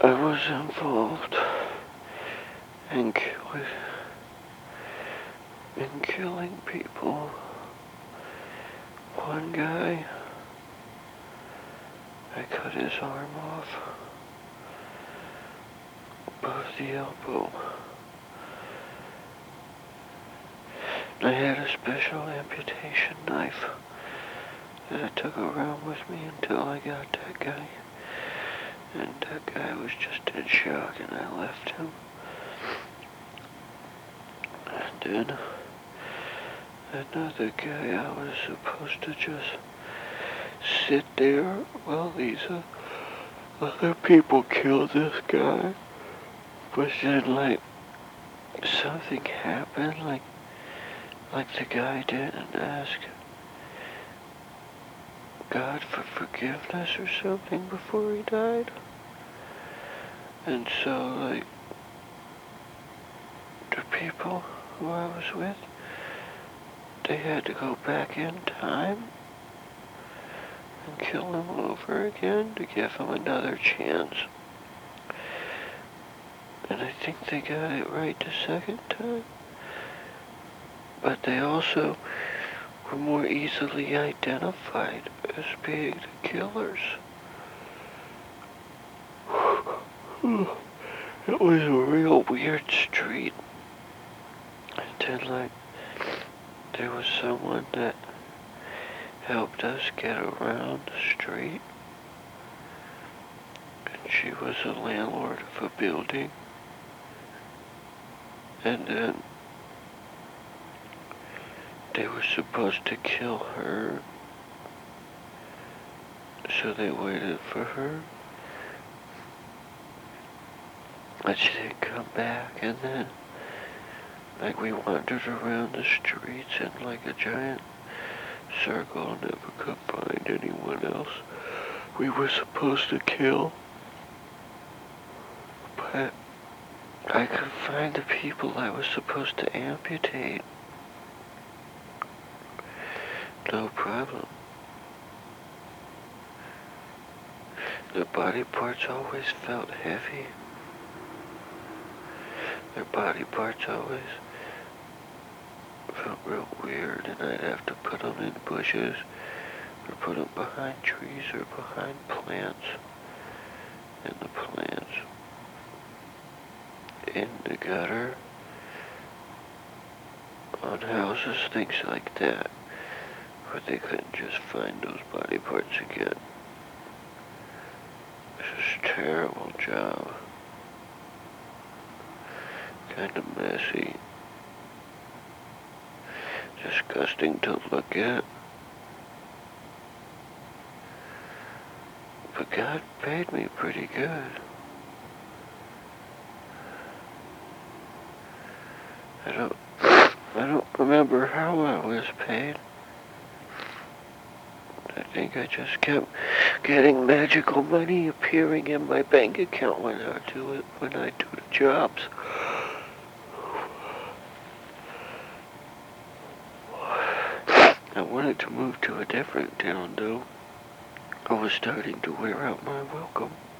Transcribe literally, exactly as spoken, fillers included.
I was involved in killing, in killing people. One guy, I cut his arm off, above the elbow. I had a special amputation knife that I took around with me until I got that guy. And that guy was just in shock and I left him. And then another guy, I was supposed to just sit there while these uh, other people killed this guy. But then like something happened, like like the guy didn't ask God for forgiveness or something before he died. And so like the people who I was with, they had to go back in time and kill him over again to give him another chance. And I think they got it right the second time. But they also were more easily identified as being the killers. It was a real weird street. And then like, there was someone that helped us get around the street. And she was a landlord of a building. And then they were supposed to kill her. So they waited for her. But she didn't come back, and then like we wandered around the streets in like a giant circle and never could find anyone else we were supposed to kill. But I could find the people I was supposed to amputate. No problem. Their body parts always felt heavy. Their body parts always felt real weird, and I'd have to put them in bushes or put them behind trees or behind plants. And the plants in the gutter, on houses, things like that, but they couldn't just find those body parts again. This is a terrible job. Kind of messy. Disgusting to look at. But God paid me pretty good. I don't, I don't remember how I was paid. I think I just kept getting magical money appearing in my bank account when I do it, when I do the jobs. I wanted to move to a different town though. I was starting to wear out my welcome.